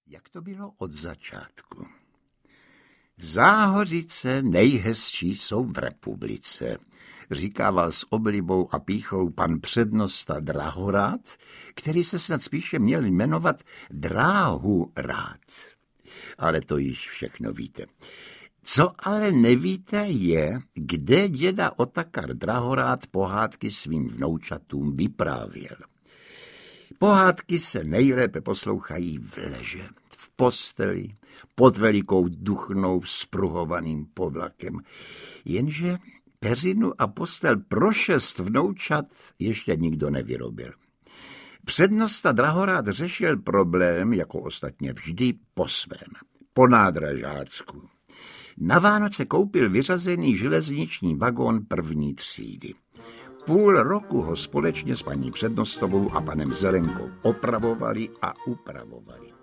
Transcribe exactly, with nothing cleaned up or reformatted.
Jak to bylo od začátku? Záhořice nejhezčí jsou v republice, říkával s oblibou a pýchou pan přednosta Drahorád, který se snad spíše měl jmenovat Dráhurád. Ale to již všechno víte. Co ale nevíte je, kde děda Otakar Drahorád pohádky svým vnoučatům vyprávěl. Pohádky se nejlépe poslouchají v leže, v posteli, pod velikou duchnou spruhovaným povlakem. Jenže peřinu a postel pro šest vnoučat ještě nikdo nevyrobil. Přednosta Drahorád řešil problém, jako ostatně vždy, po svém, po nádražácku. Na Vánoce koupil vyřazený železniční vagón první třídy. Půl roku ho společně s paní přednostovou a panem Zelenkou opravovali a upravovali.